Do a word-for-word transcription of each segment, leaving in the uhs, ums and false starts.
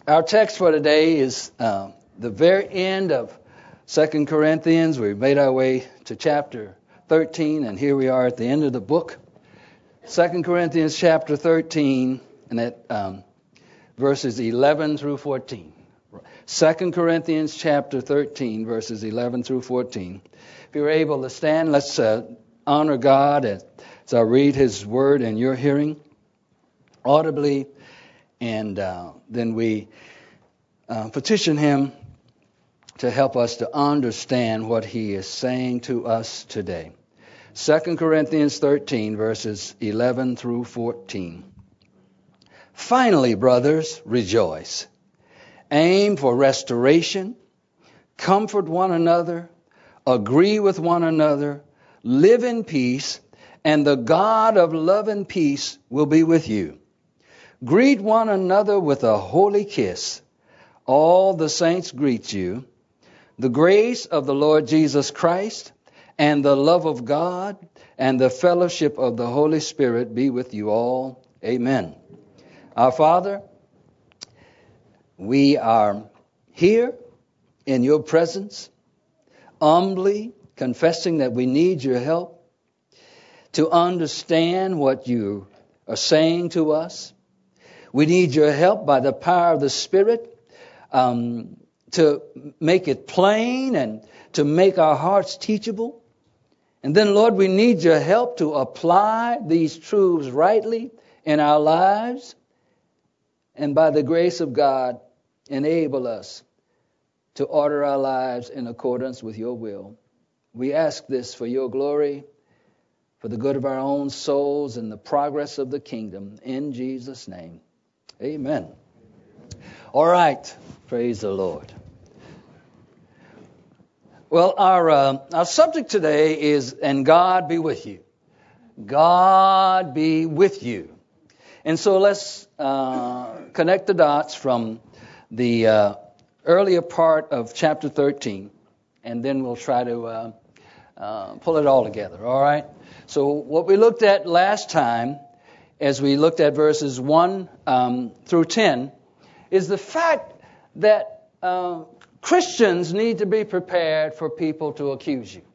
Our text for today is uh, the very end of Second Corinthians. We've made our way to chapter thirteen, and here we are at the end of the book. Second Corinthians chapter thirteen, and at um, verses eleven through fourteen. Second Corinthians chapter thirteen, verses eleven through fourteen. If you're able to stand, let's uh, honor God as, as I read His Word in your hearing, audibly, and uh, then we uh, petition Him to help us to understand what He is saying to us today. Second Corinthians thirteen, verses eleven through fourteen. Finally, brothers, rejoice. Aim for restoration. Comfort one another. Agree with one another. Live in peace. And the God of love and peace will be with you. Greet one another with a holy kiss. All the saints greet you. The grace of the Lord Jesus Christ and the love of God and the fellowship of the Holy Spirit be with you all. Amen. Our Father, we are here in your presence, humbly confessing that we need your help to understand what you are saying to us. We need your help by the power of the Spirit um, to make it plain and to make our hearts teachable. And then, Lord, we need your help to apply these truths rightly in our lives. And by the grace of God, enable us to order our lives in accordance with your will. We ask this for your glory, for the good of our own souls and the progress of the kingdom. In Jesus' name. Amen. All right. Praise the Lord. Well, our uh, our subject today is, and God be with you. God be with you. And so let's uh, connect the dots from the uh, earlier part of chapter thirteen, and then we'll try to uh, uh, pull it all together. All right? So what we looked at last time, as we looked at verses one um, through ten, is the fact that uh, Christians need to be prepared for people to accuse you.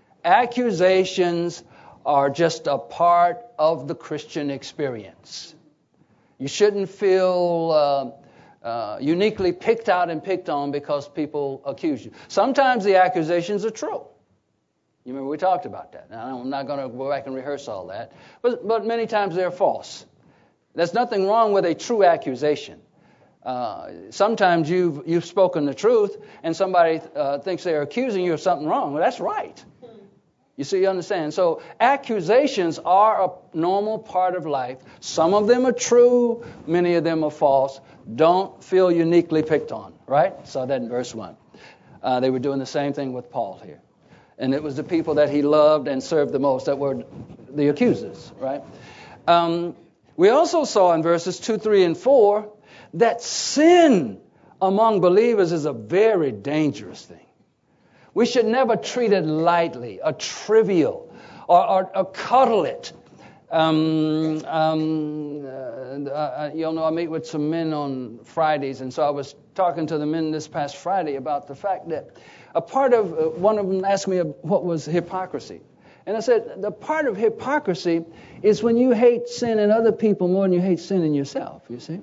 Accusations are just a part of the Christian experience. You shouldn't feel uh, uh, uniquely picked out and picked on because people accuse you. Sometimes the accusations are true. You remember we talked about that. Now, I'm not going to go back and rehearse all that. But, but many times they're false. There's nothing wrong with a true accusation. Uh, sometimes you've, you've spoken the truth and somebody uh, thinks they're accusing you of something wrong. Well, that's right. You see, you understand? So accusations are a normal part of life. Some of them are true. Many of them are false. Don't feel uniquely picked on, right? Saw that in verse one. Uh, they were doing the same thing with Paul here. And it was the people that he loved and served the most that were the accusers, right? Um, we also saw in verses two, three, and four that sin among believers is a very dangerous thing. We should never treat it lightly, or trivial, or, or, or cuddle it. Um, um, uh, uh, you know, I meet with some men on Fridays, and so I was talking to the men this past Friday about the fact that a part of, uh, one of them asked me what was hypocrisy. And I said, the part of hypocrisy is when you hate sin in other people more than you hate sin in yourself, you see.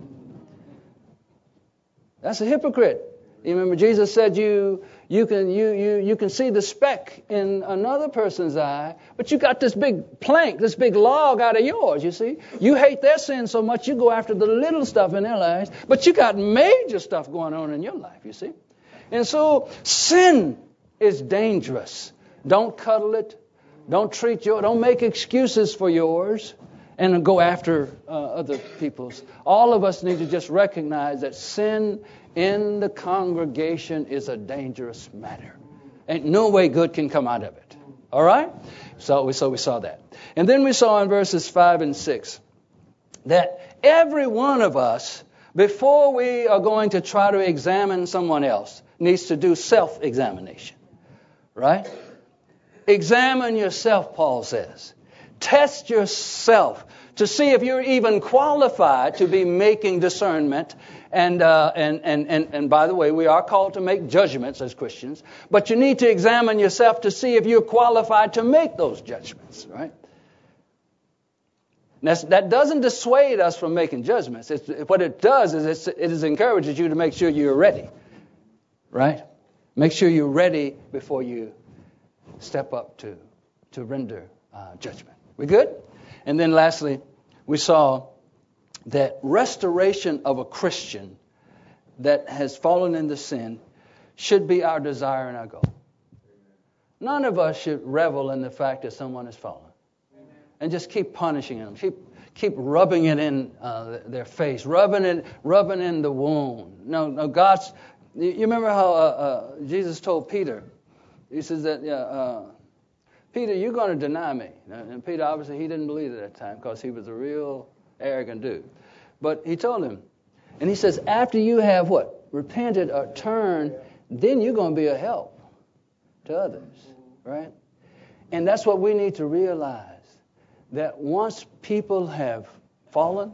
That's a hypocrite. You remember Jesus said you you can you you you can see the speck in another person's eye, but you got this big plank, this big log out of yours, you see. You hate their sin so much you go after the little stuff in their lives, but you got major stuff going on in your life, you see. And so sin is dangerous. Don't cuddle it. Don't treat your don't make excuses for yours and go after uh, other people's. All of us need to just recognize that sin in the congregation is a dangerous matter. Ain't no way good can come out of it. All right? So we, so we saw that. And then we saw in verses five and six that every one of us, before we are going to try to examine someone else, needs to do self-examination. Right? Examine yourself, Paul says. Test yourself to see if you're even qualified to be making discernment. And, uh, and, and, and, and by the way, we are called to make judgments as Christians, but you need to examine yourself to see if you're qualified to make those judgments, right? That's, that doesn't dissuade us from making judgments. It's, what it does is it's, it is encourages you to make sure you're ready, right? Make sure you're ready before you step up to, to render uh, judgment. We good? And then lastly, we saw that restoration of a Christian that has fallen into sin should be our desire and our goal. None of us should revel in the fact that someone has fallen and just keep punishing them, keep keep rubbing it in uh, their face, rubbing it, rubbing in the wound. No, no, God's. You remember how uh, uh, Jesus told Peter? He says that, yeah, uh, Peter, you're going to deny me. And Peter, obviously, he didn't believe it at that time because he was a real arrogant dude. But he told him, and he says, after you have what? Repented or turned, then you're going to be a help to others, right? And that's what we need to realize, that once people have fallen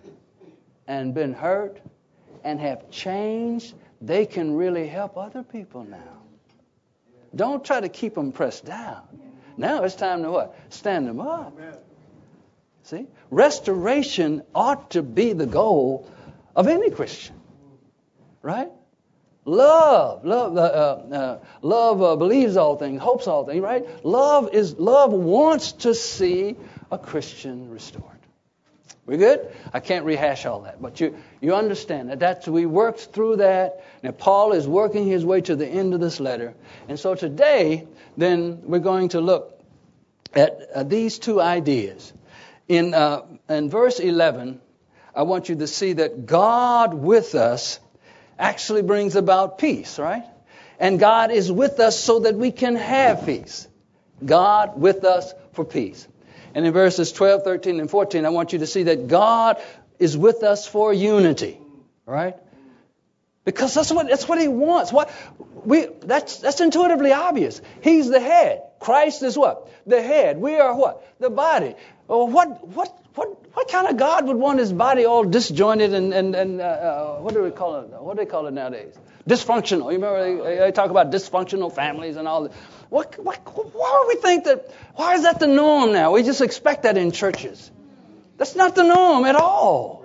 and been hurt and have changed, they can really help other people now. Don't try to keep them pressed down. Now it's time to what? Stand them up. See? Restoration ought to be the goal of any Christian. Right? Love. Love uh, uh, love uh, believes all things, hopes all things, right? Love is love wants to see a Christian restored. We good? I can't rehash all that, but you, you understand that that's, we worked through that. Now, Paul is working his way to the end of this letter. And so today, then, we're going to look at uh, these two ideas. In, uh, in verse eleven, I want you to see that God with us actually brings about peace, right? And God is with us so that we can have peace. God with us for peace. And in verses twelve, thirteen, and fourteen, I want you to see that God is with us for unity, right? Because that's what that's what He wants. What we that's that's intuitively obvious. He's the head. Christ is what? The head. We are what? The body. Well, what what what what kind of God would want His body all disjointed and and and uh, uh, what do we call it? What do they call it nowadays? Dysfunctional. You remember they, they talk about dysfunctional families and all that. What, what, why do we think that, why is that the norm now? We just expect that in churches. That's not the norm at all.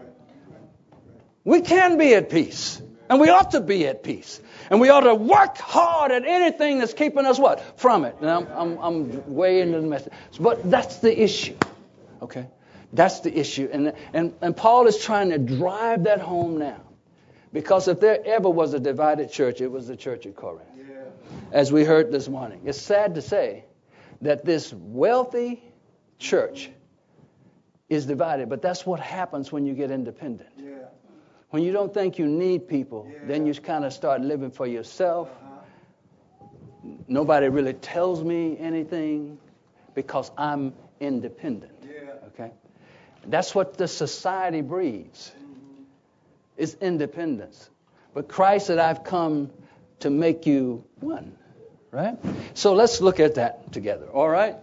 We can be at peace. And we ought to be at peace. And we ought to work hard at anything that's keeping us what? From it. And I'm, I'm, I'm way into the message. But that's the issue. Okay? That's the issue. And, and, and Paul is trying to drive that home now. Because if there ever was a divided church, it was the church at Corinth. As we heard this morning. It's sad to say that this wealthy church is divided, but that's what happens when you get independent. Yeah. When you don't think you need people, yeah. then you kind of start living for yourself. Uh-huh. Nobody really tells me anything because I'm independent. Yeah. Okay? That's what the society breeds. Mm-hmm. It's independence. But Christ said, I've come to make you one. Right? So let's look at that together. All right?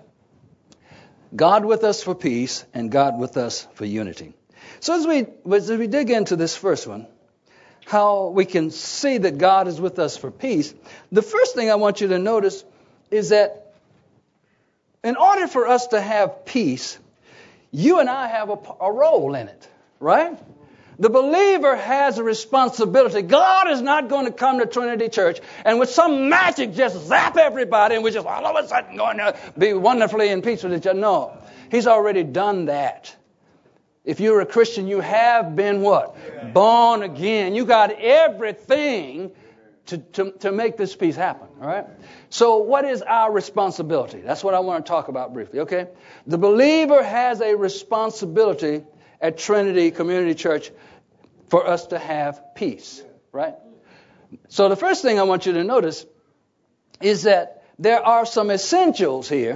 God with us for peace and God with us for unity. So as we as we dig into this first one, how we can see that God is with us for peace, the first thing I want you to notice is that in order for us to have peace, you and I have a, a role in it. Right? The believer has a responsibility. God is not going to come to Trinity Church and with some magic just zap everybody and we're just all of a sudden going to be wonderfully in peace with each other. No, He's already done that. If you're a Christian, you have been what? Yeah. Born again. You got everything to, to, to make this peace happen. All right? So what is our responsibility? That's what I want to talk about briefly. Okay? The believer has a responsibility at Trinity Community Church for us to have peace, right? So the first thing I want you to notice is that there are some essentials here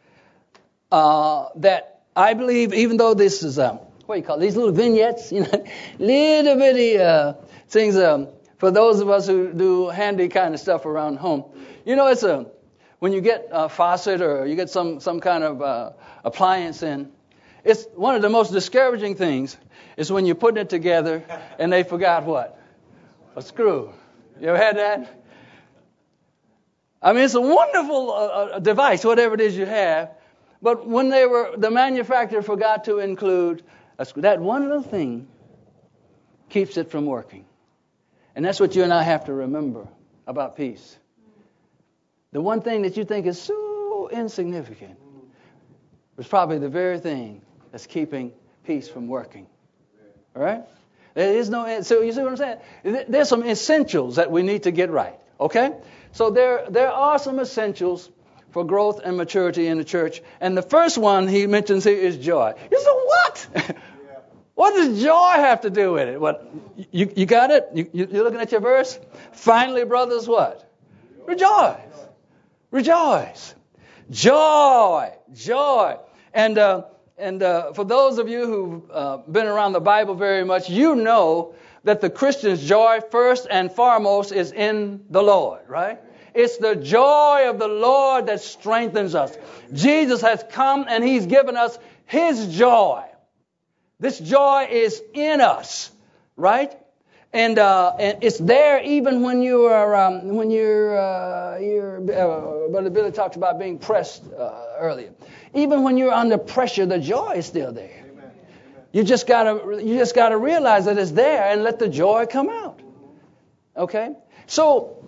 uh, that I believe, even though this is, um, what do you call it, these little vignettes, you know, little bitty uh, things um, for those of us who do handy kind of stuff around home. You know, it's a, when you get a faucet or you get some, some kind of uh, appliance in, It's one of the most discouraging things is when you're putting it together and they forgot what? A screw. You ever had that? I mean, it's a wonderful uh, device, whatever it is you have. But when they were, the manufacturer forgot to include a screw. That one little thing keeps it from working. And that's what you and I have to remember about peace. The one thing that you think is so insignificant is probably the very thing that's keeping peace from working. All right? There is no, so you see what I'm saying? There's some essentials that we need to get right. Okay? So there, there are some essentials for growth and maturity in the church. And the first one he mentions here is joy. You say, what? What does joy have to do with it? What? You, you got it? You, you, you're looking at your verse? Finally, brothers, what? Rejoice. Rejoice. Joy. Joy. And uh, and uh, for those of you who've uh, been around the Bible very much, you know that the Christian's joy first and foremost is in the Lord, right? It's the joy of the Lord that strengthens us. Jesus has come and He's given us His joy. This joy is in us, right? And, uh, and it's there even when you are um, when you're uh, you're. Uh, Brother Billy talked about being pressed uh, earlier. Even when you're under pressure, the joy is still there. Amen. You just gotta you just gotta realize that it's there and let the joy come out. Okay, so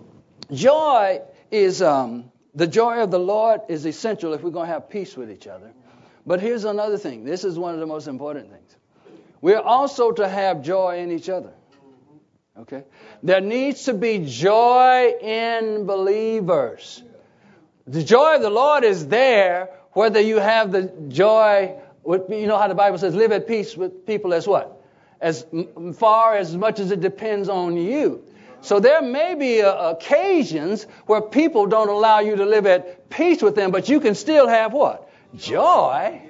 joy is um, the joy of the Lord is essential if we're going to have peace with each other. But here's another thing. This is one of the most important things. We're also to have joy in each other. Okay? There needs to be joy in believers. The joy of the Lord is there whether you have the joy, with, you know how the Bible says, live at peace with people as what? As far as much as it depends on you. So there may be uh, occasions where people don't allow you to live at peace with them, but you can still have what? Joy.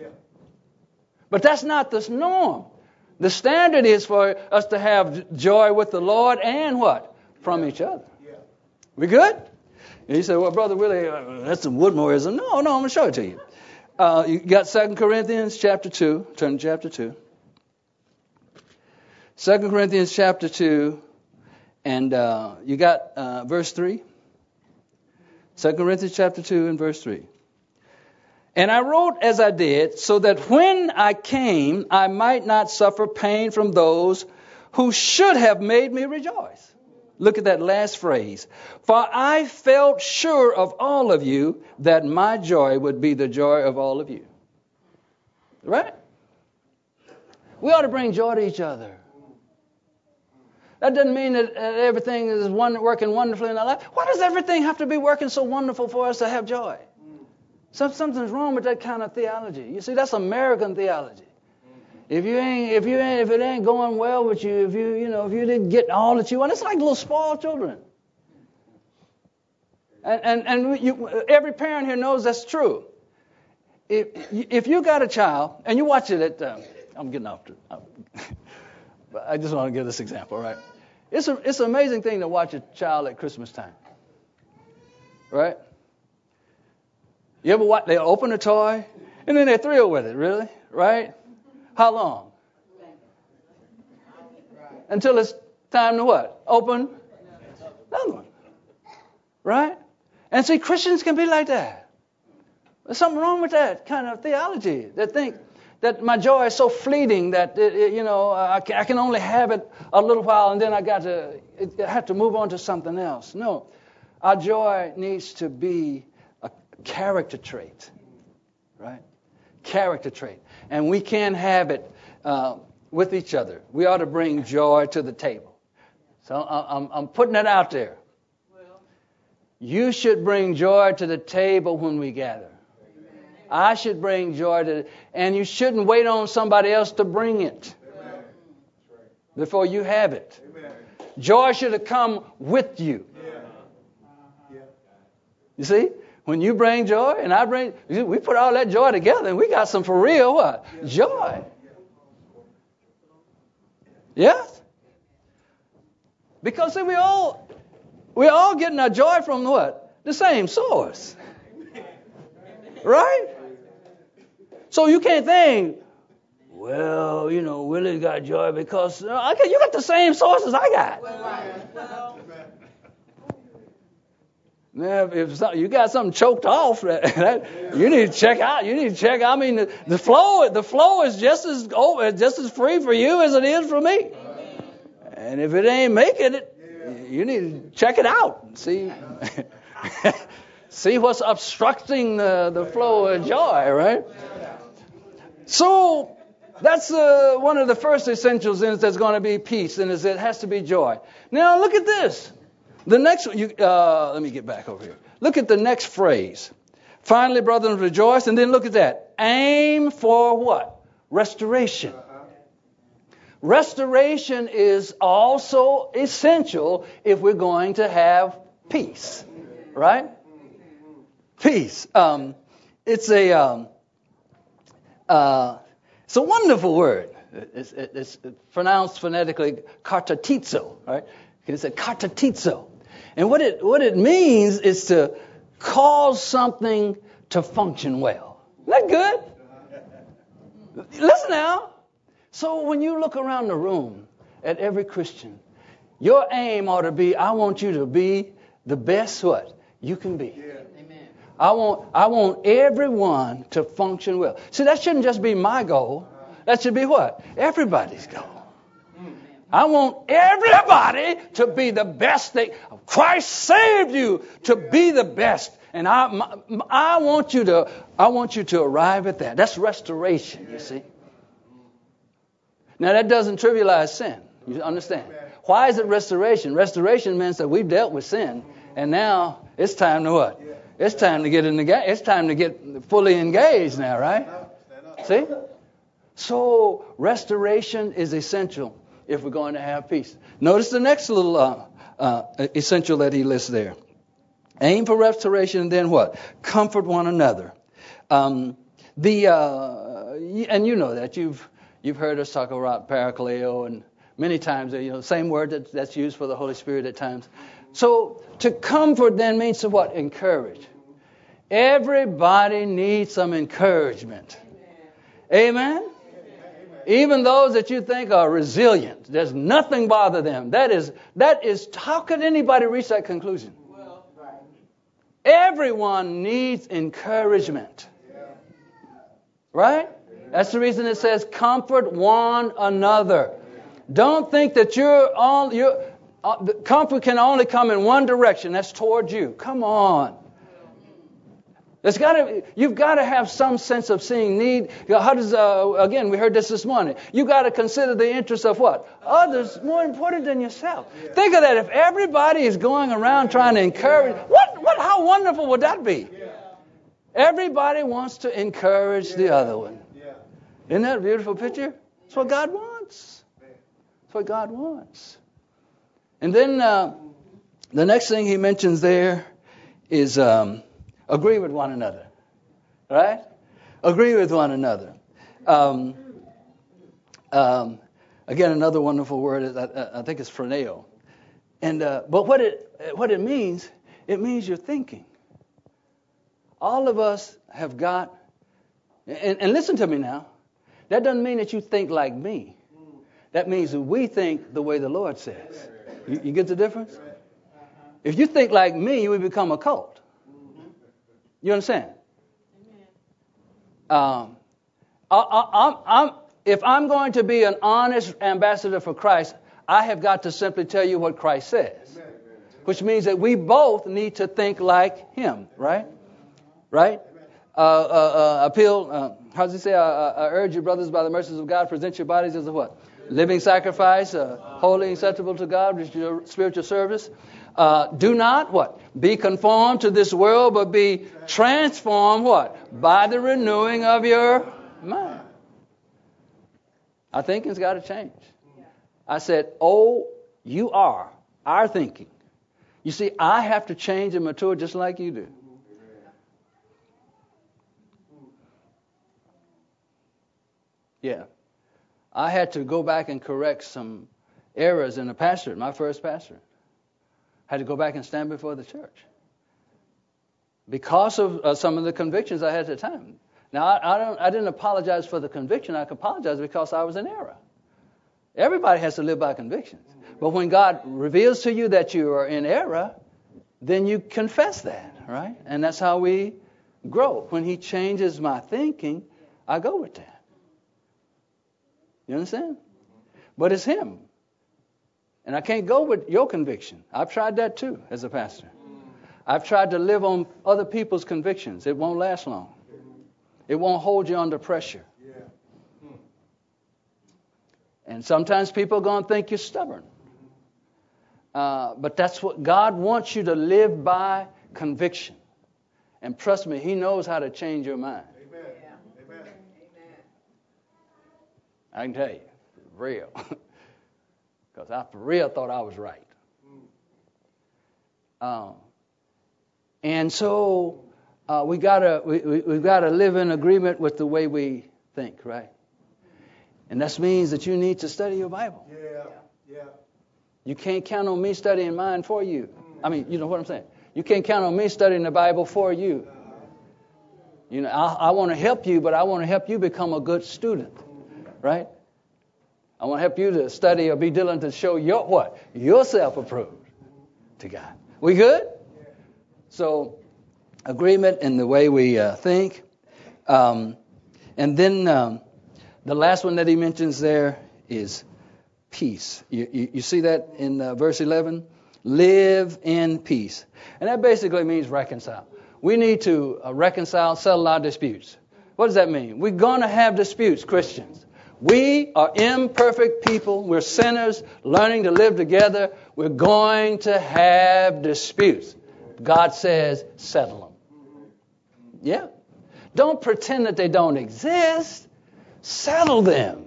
But that's not the norm. The standard is for us to have joy with the Lord and what? From each other. We good? And he said, well, Brother Willie, uh, that's some Woodmoreism. No, no, I'm going to show it to you. Uh, you got Second Corinthians chapter two. Turn to chapter two. Second Corinthians chapter two. And uh, you got uh, verse three. Second Corinthians chapter two and verse three. And I wrote as I did, so that when I came, I might not suffer pain from those who should have made me rejoice. Look at that last phrase. For I felt sure of all of you that my joy would be the joy of all of you. Right? We ought to bring joy to each other. That doesn't mean that everything is one, working wonderfully in our life. Why does everything have to be working so wonderful for us to have joy? Some, something's wrong with that kind of theology. You see, that's American theology. If you ain't, if you ain't, if it ain't going well with you, if you, you know, if you didn't get all that you want, it's like little spoiled children. And and and you, every parent here knows that's true. If if you got a child and you watch it at, um, I'm getting off. To, but I just want to give this example, right? It's a it's an amazing thing to watch a child at Christmas time, right? You ever watch? They open a toy and then they're thrilled with it, really, right? How long? Until it's time to what? Open another one. Right? And see, Christians can be like that. There's something wrong with that kind of theology. That think that my joy is so fleeting that, it, it, you know, I can, I can only have it a little while and then I got to it, I have to move on to something else. No. Our joy needs to be a character trait. Right? Character trait. And we can have it uh, with each other. We ought to bring joy to the table. So I'm, I'm putting it out there. You should bring joy to the table when we gather. I should bring joy to, and you shouldn't wait on somebody else to bring it before you have it. Joy should have come with you. You see? When you bring joy and I bring, we put all that joy together and we got some for real what? Joy. Yes? Because see, we all, we're all getting our joy from what? The same source. Right? So you can't think, Well, you know, Willie's got joy because uh, okay, you got the same sources I got. Man, if some, you got something choked off, that, that, you need to check out. You need to check out. I mean, the, the flow, the flow is just as oh, just as free for you as it is for me. And if it ain't making it, you need to check it out and see, see what's obstructing the, the flow of joy, right? So that's uh, one of the first essentials. Is there's going to be peace, and is it has to be joy. Now look at this. The next one, you, uh, let me get back over here. Look at the next phrase. Finally, brethren, rejoice. And then look at that. Aim for what? Restoration. Restoration is also essential if we're going to have peace. Right? Peace. Um, it's a um, uh, it's a wonderful word. It's, it's pronounced phonetically katartizo. Right? It's a katartizo. And what it what it means is to cause something to function well. Isn't that good? Listen now. So when you look around the room at every Christian, your aim ought to be, I want you to be the best what you can be. Amen. I want I want everyone to function well. See, that shouldn't just be my goal. That should be what? Everybody's goal. I want everybody to be the best. They, Christ saved you to be the best, and I, my, I want you to, I want you to arrive at that. That's restoration. You see. Now that doesn't trivialize sin. You understand? Why is it restoration? Restoration means that we've dealt with sin, and now it's time to what? It's time to get in the game. It's time to get fully engaged now, right? See? So restoration is essential if we're going to have peace. Notice the next little uh, uh, essential that he lists there. Aim for restoration, and then what? Comfort one another. Um, the uh, and you know that you've you've heard us talk about parakaleo, and many times you know same word that, that's used for the Holy Spirit at times. So to comfort then means to what? Encourage. Everybody needs some encouragement. Amen. Amen? Even those that you think are resilient, there's nothing bother them. That is, that is. How could anybody reach that conclusion? Well, right. Everyone needs encouragement, right? That's the reason it says comfort one another. Don't think that you're all. You're, uh, the comfort can only come in one direction. That's toward you. Come on. There's got to, you've got to have some sense of seeing need. How does, uh, again, we heard this this morning. You've got to consider the interests of what? Others more important than yourself. Yeah. Think of that. If everybody is going around trying to encourage, what, what, how wonderful would that be? Yeah. Everybody wants to encourage yeah. the other one. Yeah. Isn't that a beautiful picture? That's what God wants. That's what God wants. And then uh, the next thing he mentions there is... Um, Agree with one another, right? Agree with one another. Um, um, again, another wonderful word is I, I think it's phroneo. And uh, but what it what it means, it means you're thinking. All of us have got, and, and listen to me now. That doesn't mean that you think like me. That means that we think the way the Lord says. You, you get the difference? If you think like me, you will become a cult. You understand? Um, I, I, I'm, I'm, if I'm going to be an honest ambassador for Christ, I have got to simply tell you what Christ says, which means that we both need to think like Him, right? Right? Uh, uh, uh, appeal. Uh, how does He say? I, I urge you, brothers, by the mercies of God, present your bodies as a what? Living sacrifice, uh, holy, acceptable to God, which is your spiritual service. Uh, do not, what? Be conformed to this world, but be transformed, what? By the renewing of your mind. Our thinking's got to change. I said, oh, you are. Our thinking. You see, I have to change and mature just like you do. Yeah. I had to go back and correct some errors in the pastorate, my first pastorate. Had to go back and stand before the church because of uh, some of the convictions I had at the time. Now, I, I, don't, I didn't apologize for the conviction. I apologized because I was in error. Everybody has to live by convictions. But when God reveals to you that you are in error, then you confess that, right? And that's how we grow. When He changes my thinking, I go with that. You understand? But it's Him. And I can't go with your conviction. I've tried that too as a pastor. I've tried to live on other people's convictions. It won't last long. It won't hold you under pressure. And sometimes people are going to think you're stubborn. Uh, but that's what God wants you to live by, conviction. And trust me, He knows how to change your mind. Amen. Amen. I can tell you, for real. Because I for real thought I was right. Um, and so uh, we gotta we, we we gotta live in agreement with the way we think, right? And that means that you need to study your Bible. Yeah. Yeah. You can't count on me studying mine for you. I mean, you know what I'm saying? You can't count on me studying the Bible for you. You know, I, I want to help you, but I want to help you become a good student, right? I want to help you to study or be diligent to show your what? Yourself approved to God. We good? So, agreement in the way we uh, think. Um, and then um, the last one that he mentions there is peace. You, you, you see that in uh, verse eleven? Live in peace. And that basically means reconcile. We need to uh, reconcile, settle our disputes. What does that mean? We're going to have disputes, Christians. We are imperfect people. We're sinners learning to live together. We're going to have disputes. God says, settle them. Yeah. Don't pretend that they don't exist. Settle them.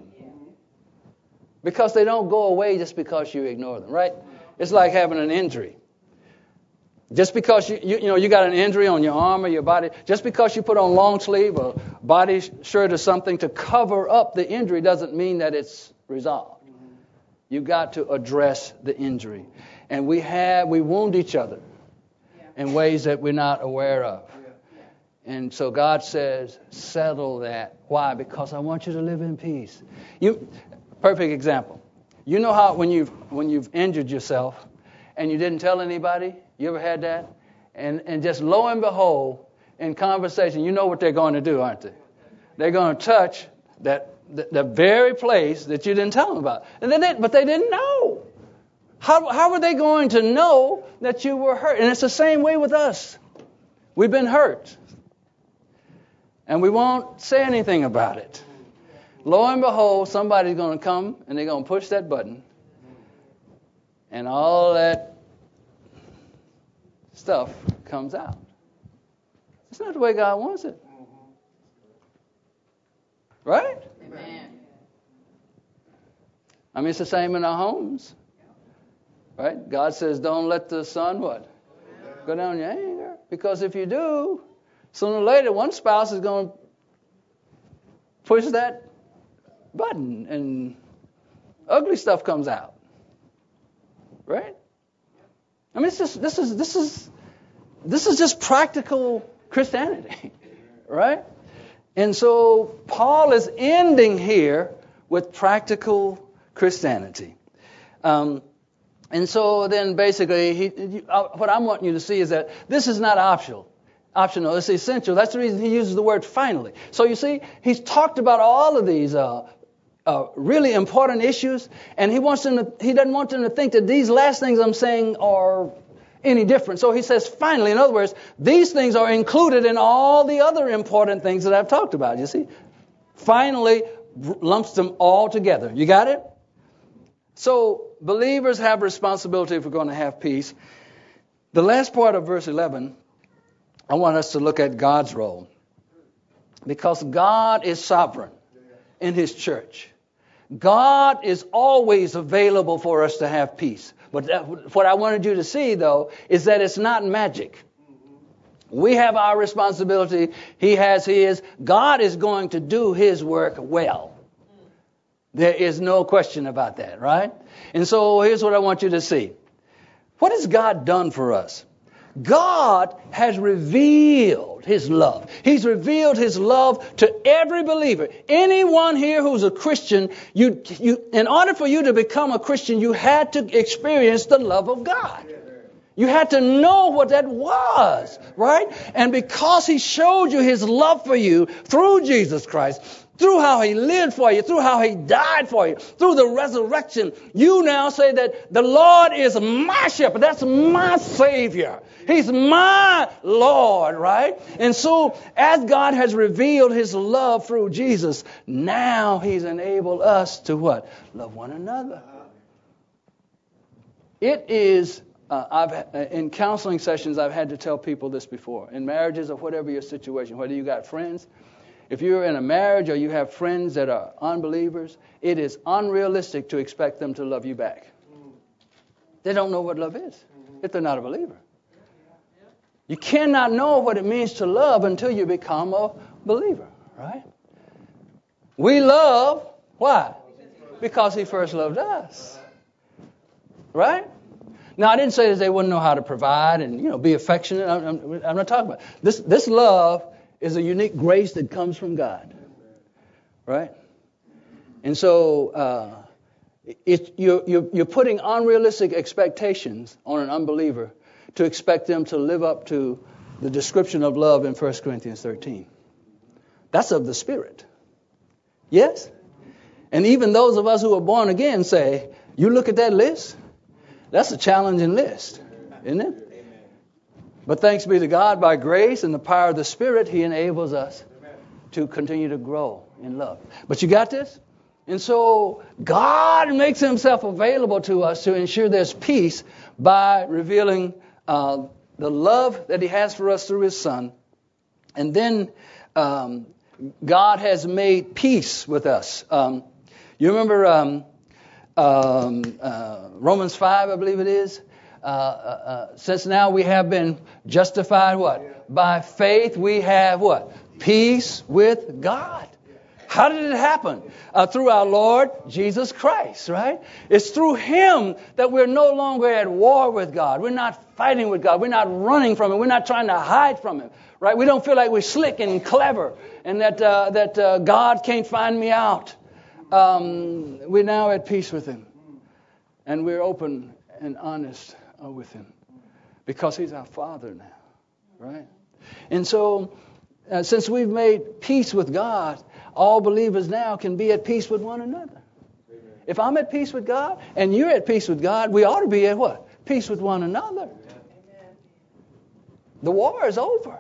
Because they don't go away just because you ignore them, right? It's like having an injury. Just because you, you you know you got an injury on your arm or your body, just because you put on long sleeve or body shirt or something to cover up the injury doesn't mean that it's resolved. You've got to address the injury. And we have we wound each other in ways that we're not aware of. And so God says, settle that. Why? Because I want you to live in peace. You perfect example. You know how when you've when you've injured yourself and you didn't tell anybody? You ever had that? And and just lo and behold, in conversation, you know what they're going to do, aren't they? They're going to touch that the, the very place that you didn't tell them about. And then they, but they didn't know. How how were they going to know that you were hurt? And it's the same way with us. We've been hurt. And we won't say anything about it. Lo and behold, somebody's going to come and they're going to push that button. And all that stuff comes out. It's not the way God wants it. Right? Amen. I mean, it's the same in our homes. Right? God says, don't let the sun, what? Go down your anger. Because if you do, sooner or later, one spouse is going to push that button and ugly stuff comes out. Right? I mean, it's just, this is, this is, this is just practical Christianity. Right? And so Paul is ending here with practical Christianity. Um, and so then basically, he, you, uh, what I'm wanting you to see is that this is not optional. Optional, it's essential. That's the reason he uses the word finally. So you see, he's talked about all of these uh, uh, really important issues, and he wants them to, he doesn't want them to think that these last things I'm saying are any different. So he says finally, in other words, these things are included in all the other important things that I've talked about. You see, finally lumps them all together. You got it? So believers have responsibility if we're going to have peace. The last part of verse eleven, I want us to look at God's role. Because God is sovereign in His church. God is always available for us to have peace. But that, what I wanted you to see, though, is that it's not magic. We have our responsibility. He has His. God is going to do His work well. There is no question about that, right? And so here's what I want you to see. What has God done for us? God has revealed His love. He's revealed His love to every believer. Anyone here who's a Christian, you, you, in order for you to become a Christian, you had to experience the love of God. You had to know what that was, right? And because He showed you His love for you through Jesus Christ, through how He lived for you, through how He died for you, through the resurrection, you now say that the Lord is my shepherd. That's my Savior. He's my Lord, right? And so, as God has revealed His love through Jesus, now He's enabled us to what? Love one another. It is, uh, I've in counseling sessions, I've had to tell people this before. In marriages or whatever your situation, whether you got friends, if you're in a marriage or you have friends that are unbelievers, it is unrealistic to expect them to love you back. They don't know what love is if they're not a believer. You cannot know what it means to love until you become a believer, right? We love, why? Because He first loved us, right? Now, I didn't say that they wouldn't know how to provide and, you know, be affectionate. I'm, I'm, I'm not talking about it. This, this love is a unique grace that comes from God, right? And so uh, it, you're, you're, you're putting unrealistic expectations on an unbeliever to expect them to live up to the description of love in First Corinthians thirteen. That's of the Spirit. Yes? And even those of us who are born again say, you look at that list, that's a challenging list, isn't it? But thanks be to God, by grace and the power of the Spirit, He enables us to continue to grow in love. But you got this? And so God makes Himself available to us to ensure there's peace by revealing uh, the love that He has for us through His Son. And then um, God has made peace with us. Um, you remember um, um, uh, Romans five, I believe it is? Uh, uh, uh, since now we have been justified, what? Yeah. By faith we have what? Peace with God. How did it happen? Uh, through our Lord Jesus Christ, right? It's through Him that we're no longer at war with God. We're not fighting with God. We're not running from Him. We're not trying to hide from Him, right? We don't feel like we're slick and clever and that uh, that uh, God can't find me out. Um, we're now at peace with Him, and we're open and honest with Him because He's our Father now, right? And so uh, since we've made peace with God, all believers now can be at peace with one another. Amen. If I'm at peace with God and you're at peace with God, we ought to be at what? Peace with one another. Amen. The war is over.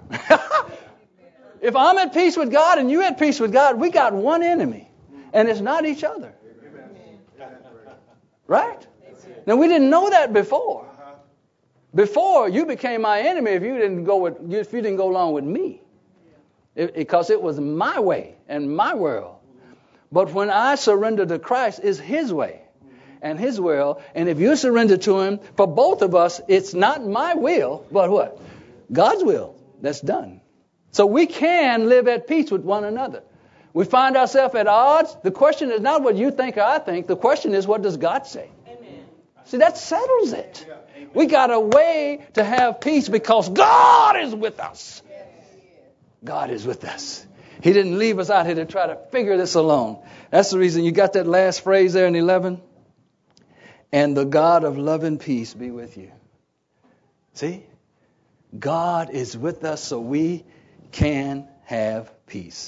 If I'm at peace with God and you're at peace with God, we got one enemy, and it's not each other. Amen. Right? Now, we didn't know that before. Before, you became my enemy if you didn't go with, if you didn't go along with me, it, because it was my way and my world. But when I surrender to Christ, it's His way and His will. And if you surrender to Him, for both of us, it's not my will, but what? God's will. That's done. So we can live at peace with one another. We find ourselves at odds. The question is not what you think or I think. The question is, what does God say? Amen. See, that settles it. We got a way to have peace because God is with us. God is with us. He didn't leave us out here to try to figure this alone. That's the reason you got that last phrase there in eleven. And the God of love and peace be with you. See? God is with us so we can have peace.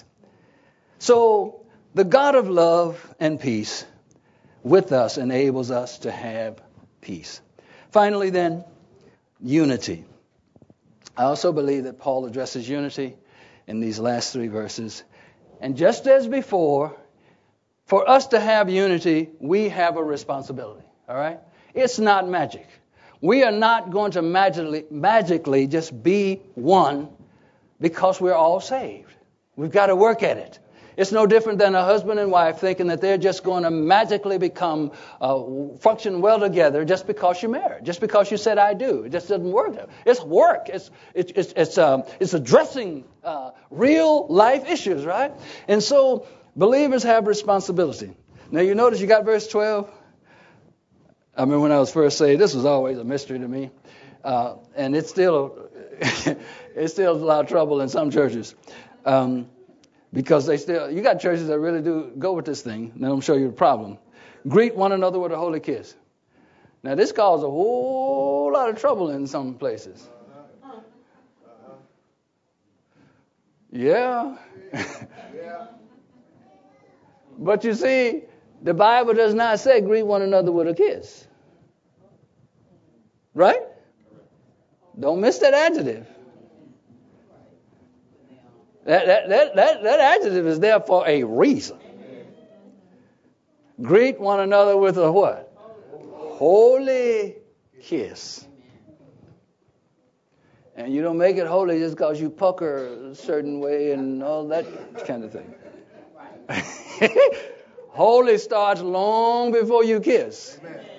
So the God of love and peace with us enables us to have peace. Finally, then, unity. I also believe that Paul addresses unity in these last three verses. And just as before, for us to have unity, we have a responsibility. All right? It's not magic. We are not going to magically, magically just be one because we're all saved. We've got to work at it. It's no different than a husband and wife thinking that they're just going to magically become, uh, function well together just because you're married, just because you said I do. It just doesn't work. It's work. It's it's it's it's, um, it's addressing uh, real life issues, right? And so believers have responsibility. Now you notice you got verse twelve. I remember when I was first saved, this was always a mystery to me. Uh, and it's still it's still a lot of trouble in some churches. Um, because they still, you got churches that really do go with this thing. Then I'm show you the problem. Greet one another with a holy kiss. Now this causes a whole lot of trouble in some places. Yeah. But you see, the Bible does not say greet one another with a kiss. Right? Don't miss that adjective. That, that, that, that, that adjective is there for a reason. Greet one another with a what? Holy kiss. And you don't make it holy just because you pucker a certain way and all that kind of thing. Holy starts long before you kiss.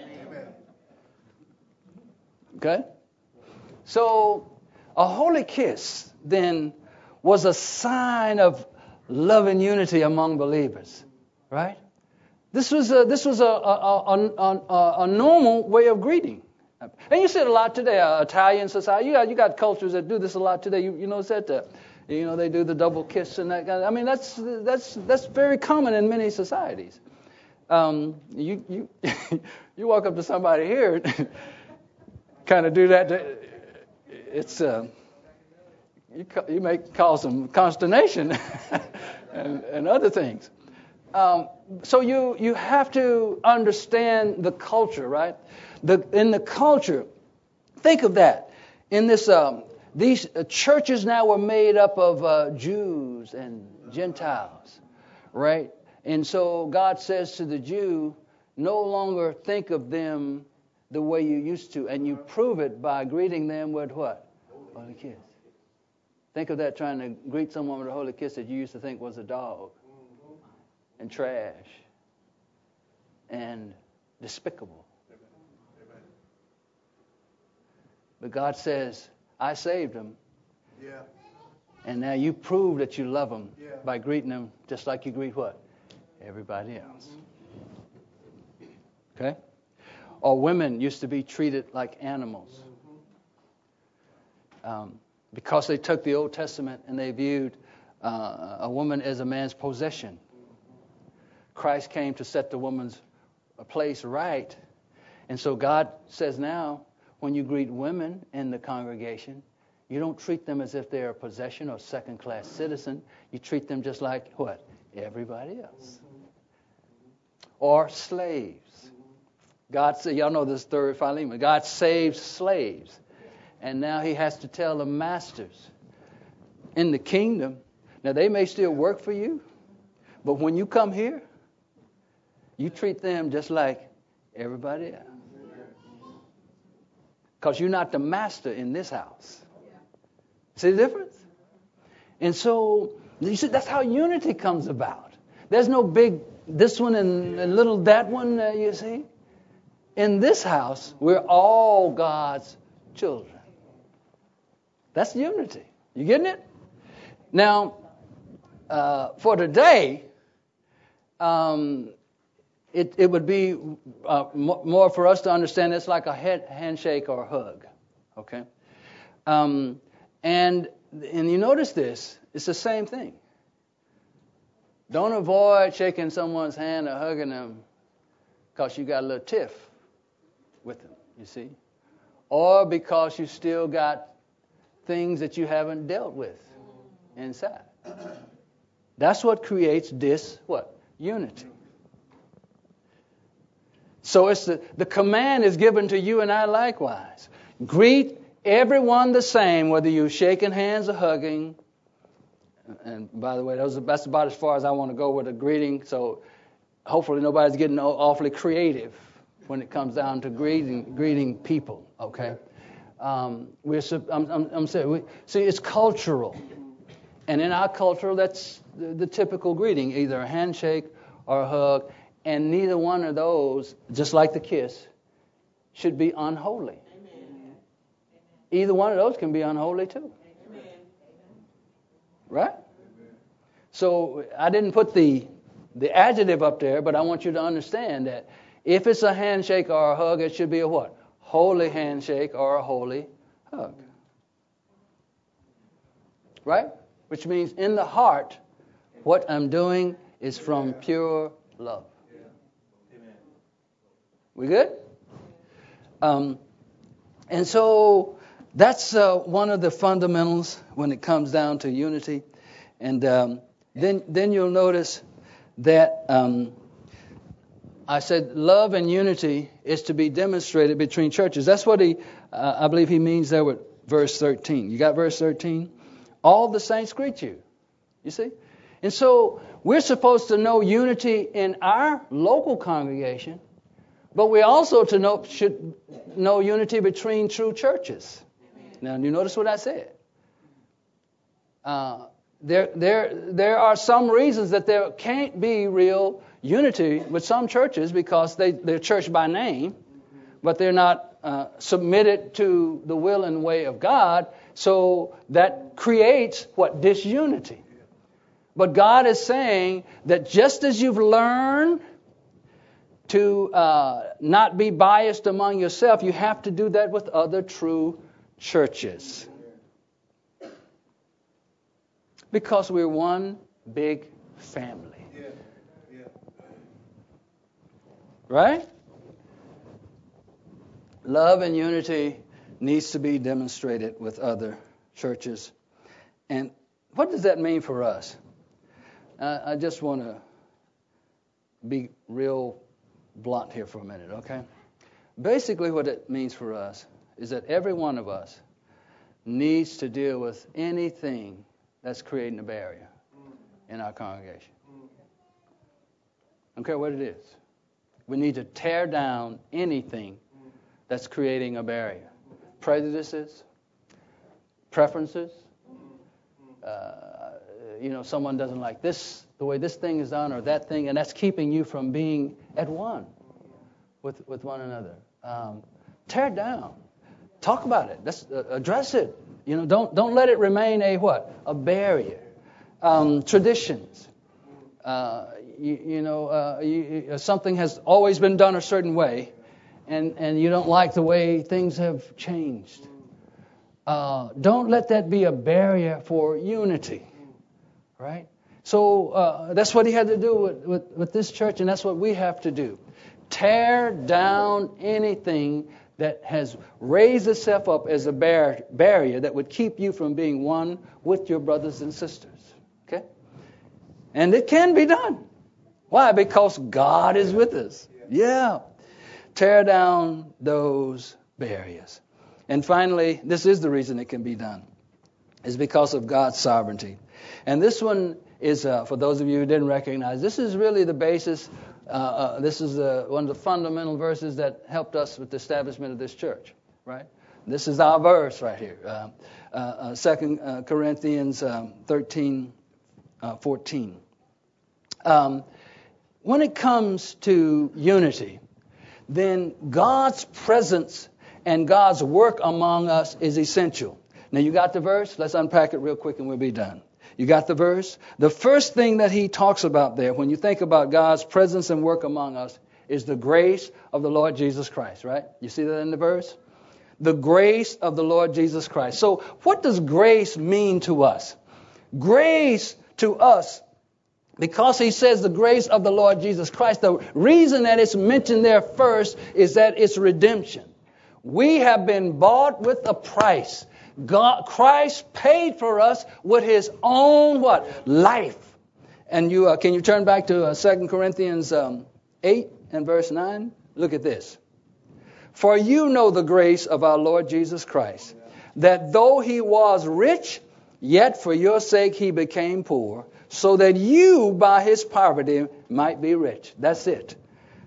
Okay? So a holy kiss then was a sign of love and unity among believers, right? This was a, this was a, a, a, a, a normal way of greeting. And you see it a lot today, uh, Italian society. You got, you got cultures that do this a lot today. You, you notice that, uh, you know, they do the double kiss and that kind of, I mean, that's that's that's very common in many societies. Um, you you you walk up to somebody here, kind of do that. It's uh, you you may cause some consternation and, and other things. Um, so you you have to understand the culture, right? The, in the culture, think of that. In this, um, these uh, churches now were made up of uh, Jews and Gentiles, right? And so God says to the Jew, no longer think of them the way you used to, and you prove it by greeting them with what? Holy kiss. Think of that, trying to greet someone with a holy kiss that you used to think was a dog and trash and despicable. But God says, I saved them. Yeah. And now you prove that you love them yeah. by greeting them just like you greet what? Everybody else. Mm-hmm. Okay? Or women used to be treated like animals. Mm-hmm. Um, because they took the Old Testament and they viewed uh, a woman as a man's possession. Christ came to set the woman's place right. And so God says now, when you greet women in the congregation, you don't treat them as if they're a possession or second-class citizen. You treat them just like, what? Everybody else. Or slaves. God said, y'all know this third Philemon. God saves slaves. And now he has to tell the masters in the kingdom, now they may still work for you, but when you come here, you treat them just like everybody else. Because you're not the master in this house. See the difference? And so, you see, that's how unity comes about. There's no big this one and, and little that one, uh, you see. In this house, we're all God's children. That's unity. You getting it? Now, uh, for today, um, It, it would be uh, more for us to understand it's like a head, handshake or a hug, okay? Um, and and you notice this, it's the same thing. Don't avoid shaking someone's hand or hugging them because you got a little tiff with them, you see? Or because you still got things that you haven't dealt with inside. That's what creates this, what? Unity. So it's the, the command is given to you and I likewise. Greet everyone the same, whether you're shaking hands or hugging. And by the way, those are, that's about as far as I want to go with a greeting. So hopefully nobody's getting awfully creative when it comes down to greeting greeting people. Okay, um, we're I'm, I'm, I'm saying we, see it's cultural, and in our culture that's the, the typical greeting, either a handshake or a hug. And neither one of those, just like the kiss, should be unholy. Amen. Either one of those can be unholy too. Amen. Right? Amen. So I didn't put the the adjective up there, but I want you to understand that if it's a handshake or a hug, it should be a what? Holy handshake or a holy hug. Right? Which means in the heart, what I'm doing is from pure love. We good? Um, and so that's uh, one of the fundamentals when it comes down to unity. And um, then then you'll notice that um, I said love and unity is to be demonstrated between churches. That's what he, uh, I believe he means there with verse thirteen. You got verse thirteen? All the saints greet you. You see? And so we're supposed to know unity in our local congregation, but we also to know should know unity between true churches. Now, you notice what I said? Uh, there, there, there are some reasons that there can't be real unity with some churches because they, they're church by name, but they're not uh, submitted to the will and way of God. So that creates what? Disunity. But God is saying that just as you've learned to uh, not be biased among yourself, you have to do that with other true churches. Because we're one big family. Yeah. Yeah. Right? Love and unity needs to be demonstrated with other churches. And what does that mean for us? Uh, I just want to be real blunt here for a minute, okay? Basically what it means for us is that every one of us needs to deal with anything that's creating a barrier in our congregation. I don't care what it is. We need to tear down anything that's creating a barrier. Prejudices, preferences, uh, you know, someone doesn't like this, the way this thing is done or that thing, and that's keeping you from being at one with, with one another. Um, tear it down. Talk about it. Let's uh, address it. You know, don't don't let it remain a what? A barrier. Um, traditions. Uh, you, you know, uh, you, uh, something has always been done a certain way, and, and you don't like the way things have changed. Uh, don't let that be a barrier for unity. Right? So uh, that's what he had to do with, with, with this church, and that's what we have to do. Tear down anything that has raised itself up as a bar- barrier that would keep you from being one with your brothers and sisters. Okay? And it can be done. Why? Because God is with us. Yeah. Tear down those barriers. And finally, this is the reason it can be done. It's because of God's sovereignty. And this one is, uh, for those of you who didn't recognize, this is really the basis. Uh, uh, this is uh, one of the fundamental verses that helped us with the establishment of this church, right? This is our verse right here, uh, uh, uh, Second uh, Corinthians um, thirteen, uh, fourteen. Um, when it comes to unity, then God's presence and God's work among us is essential. Now, you got the verse? Let's unpack it real quick and we'll be done. You got the verse? The first thing that he talks about there, when you think about God's presence and work among us, is the grace of the Lord Jesus Christ, right? You see that in the verse? The grace of the Lord Jesus Christ. So what does grace mean to us? Grace to us, because he says the grace of the Lord Jesus Christ, the reason that it's mentioned there first is that it's redemption. We have been bought with a price. God, Christ paid for us with his own what? Life. And you uh, can you turn back to uh, Second Corinthians um, eight and verse nine? Look at this. For you know the grace of our Lord Jesus Christ, that though he was rich, yet for your sake he became poor, so that you by his poverty might be rich. That's it.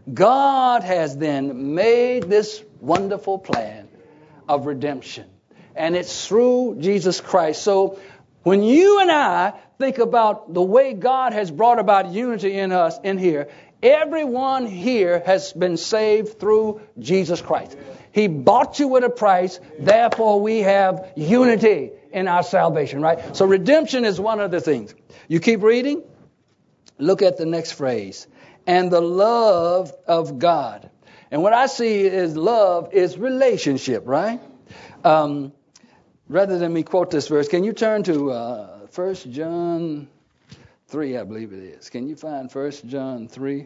God has then made this wonderful plan of redemption. And it's through Jesus Christ. So when you and I think about the way God has brought about unity in us in here, everyone here has been saved through Jesus Christ. He bought you with a price. Therefore, we have unity in our salvation, right? So redemption is one of the things. You keep reading. Look at the next phrase. And the love of God. And what I see is love is relationship, right? Um, rather than me quote this verse, can you turn to uh, First John three, I believe it is. Can you find First John three?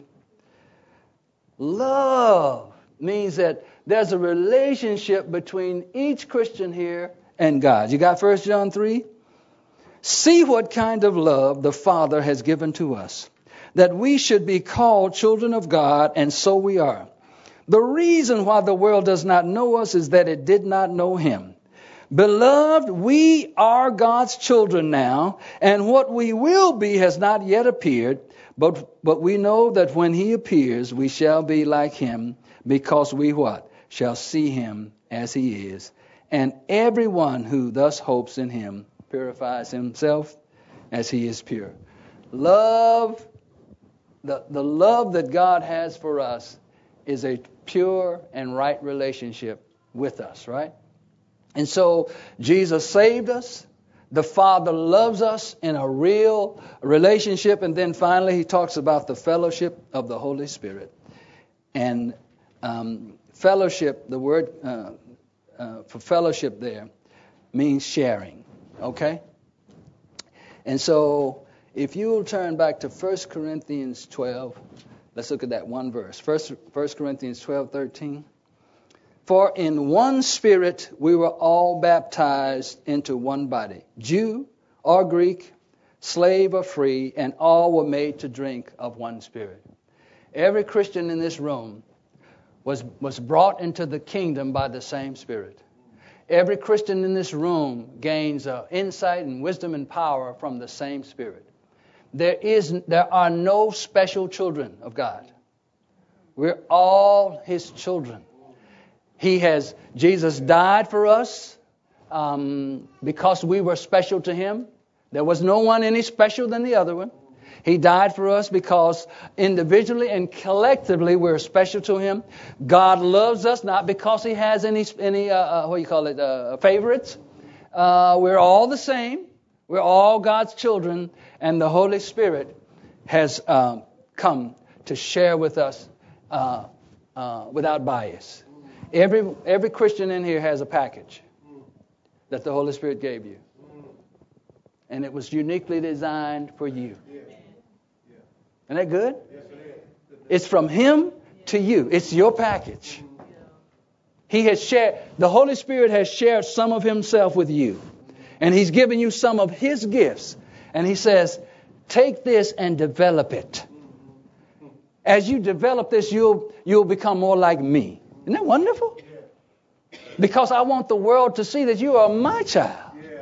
Love means that there's a relationship between each Christian here and God. You got First John three? See what kind of love the Father has given to us, that we should be called children of God, and so we are. The reason why the world does not know us is that it did not know him. Beloved, we are God's children now, and what we will be has not yet appeared, but, but we know that when he appears, we shall be like him, because we what? Shall see him as he is. And everyone who thus hopes in him purifies himself as he is pure. Love, the, the love that God has for us is a pure and right relationship with us, right? And so Jesus saved us. The Father loves us in a real relationship. And then finally he talks about the fellowship of the Holy Spirit. And um, fellowship, the word uh, uh, for fellowship there means sharing. Okay? And so if you'll turn back to First Corinthians twelve, let's look at that one verse. First, First Corinthians twelve, thirteen. For in one Spirit we were all baptized into one body, Jew or Greek, slave or free, and all were made to drink of one Spirit. Every Christian in this room was, was brought into the kingdom by the same Spirit. Every Christian in this room gains uh, insight and wisdom and power from the same Spirit. There is, there are no special children of God. We're all his children. He has, Jesus died for us um, because we were special to him. There was no one any special than the other one. He died for us because individually and collectively we're special to him. God loves us not because he has any, any uh, uh, what do you call it, uh, favorites. Uh, we're all the same. We're all God's children. And the Holy Spirit has uh, come to share with us uh, uh, without bias. Every, every Christian in here has a package that the Holy Spirit gave you. And it was uniquely designed for you. Isn't that good? It's from him to you. It's your package. He has shared, the Holy Spirit has shared some of himself with you. And he's given you some of his gifts. And he says, take this and develop it. As you develop this, you'll, you'll become more like me. Isn't that wonderful? Because I want the world to see that you are my child.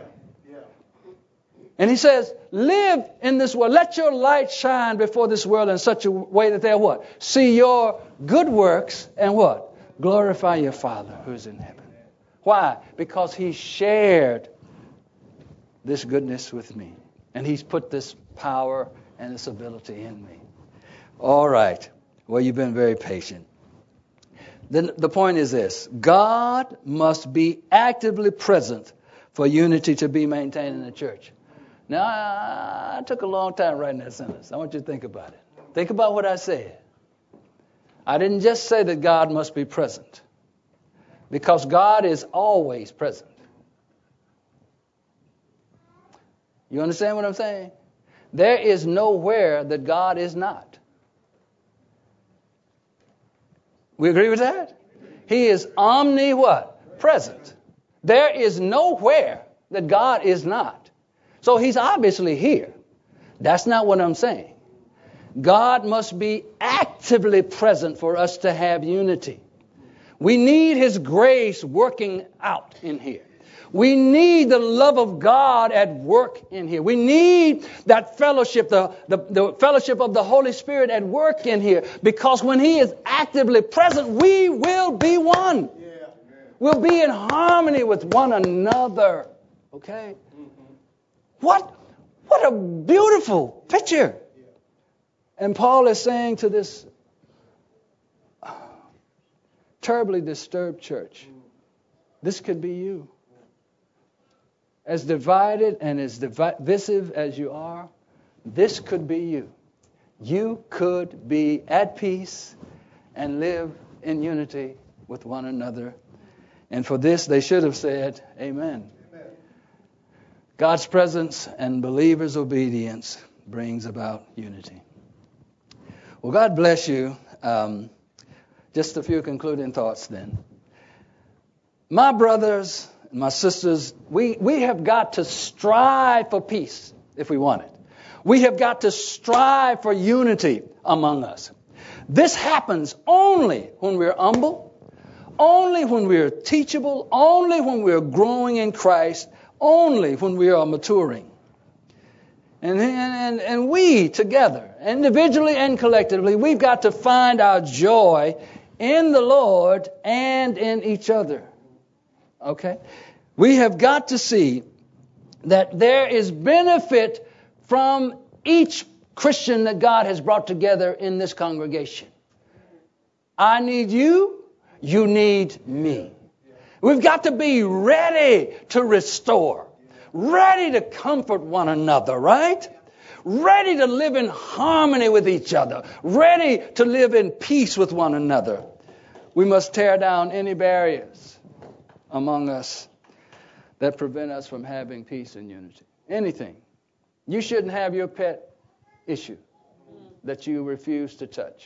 And he says, live in this world. Let your light shine before this world in such a way that they'll what? See your good works and what? Glorify your Father who's in heaven. Why? Because he shared this goodness with me. And he's put this power and this ability in me. All right. Well, you've been very patient. Then the point is this. God must be actively present for unity to be maintained in the church. Now, I, I took a long time writing that sentence. I want you to think about it. Think about what I said. I didn't just say that God must be present, because God is always present. You understand what I'm saying? There is nowhere that God is not. We agree with that? He is omni what? Present. There is nowhere that God is not. So he's obviously here. That's not what I'm saying. God must be actively present for us to have unity. We need his grace working out in here. We need the love of God at work in here. We need that fellowship, the, the, the fellowship of the Holy Spirit at work in here. Because when he is actively present, we will be one. Yeah. We'll be in harmony with one another. Okay? What, what a beautiful picture. And Paul is saying to this terribly disturbed church, this could be you. As divided and as divisive as you are, this could be you. You could be at peace and live in unity with one another. And for this, they should have said, Amen. Amen. God's presence and believers' obedience brings about unity. Well, God bless you. Um, just a few concluding thoughts then. My brothers and my sisters, we, we have got to strive for peace if we want it. We have got to strive for unity among us. This happens only when we're humble, only when we're teachable, only when we're growing in Christ, only when we are maturing. And, and, and we together, individually and collectively, we've got to find our joy in the Lord and in each other. Okay? We have got to see that there is benefit from each Christian that God has brought together in this congregation. I need you. You need me. We've got to be ready to restore. Ready to comfort one another, right? Ready to live in harmony with each other. Ready to live in peace with one another. We must tear down any barriers among us that prevent us from having peace and unity. Anything. You shouldn't have your pet issue that you refuse to touch.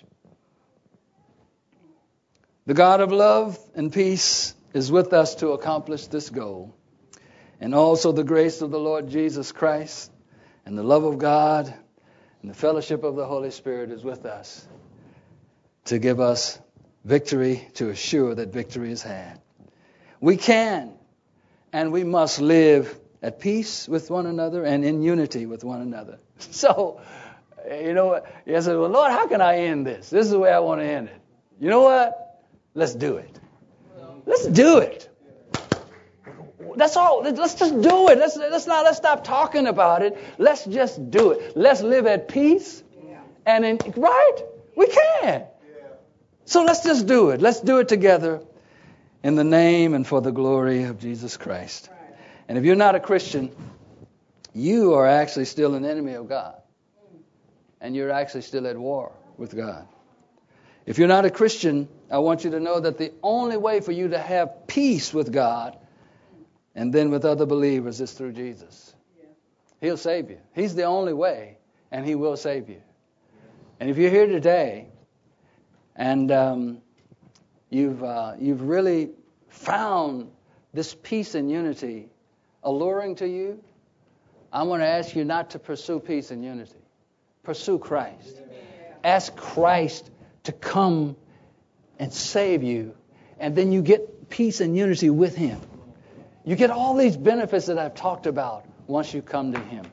The God of love and peace is with us to accomplish this goal. And also the grace of the Lord Jesus Christ and the love of God and the fellowship of the Holy Spirit is with us to give us victory, to assure that victory is had. We can and we must live at peace with one another and in unity with one another. So, you know, you say, well, Lord, how can I end this? This is the way I want to end it. You know what? Let's do it. Let's do it. That's all. Let's just do it. Let's let's not let's stop talking about it. Let's just do it. Let's live at peace. And in right? We can. So let's just do it. Let's do it together in the name and for the glory of Jesus Christ. And if you're not a Christian, you are actually still an enemy of God. And you're actually still at war with God. If you're not a Christian, I want you to know that the only way for you to have peace with God and then with other believers is through Jesus. He'll save you. He's the only way, and He will save you. And if you're here today and um, you've uh, you've really found this peace and unity alluring to you, I want to ask you not to pursue peace and unity. Pursue Christ. Ask Christ to come and save you, and then you get peace and unity with Him. You get all these benefits that I've talked about once you come to Him.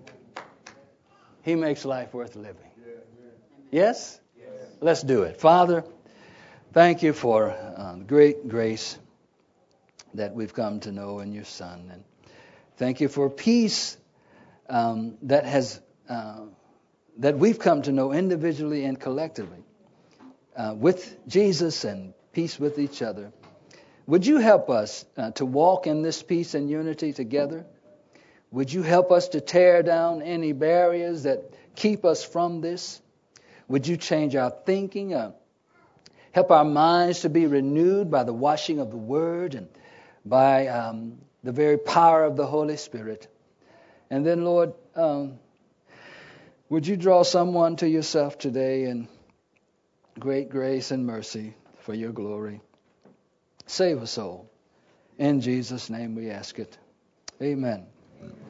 He makes life worth living. Yes? Let's do it. Father, thank you for uh, great grace that we've come to know in your Son. And thank you for peace um, that has uh, that we've come to know individually and collectively uh, with Jesus and peace with each other. Would you help us uh, to walk in this peace and unity together? Would you help us to tear down any barriers that keep us from this? Would you change our thinking, uh, help our minds to be renewed by the washing of the Word and by um, the very power of the Holy Spirit? And then, Lord, um, would you draw someone to yourself today in great grace and mercy for your glory? Save a soul. In Jesus' name we ask it. Amen.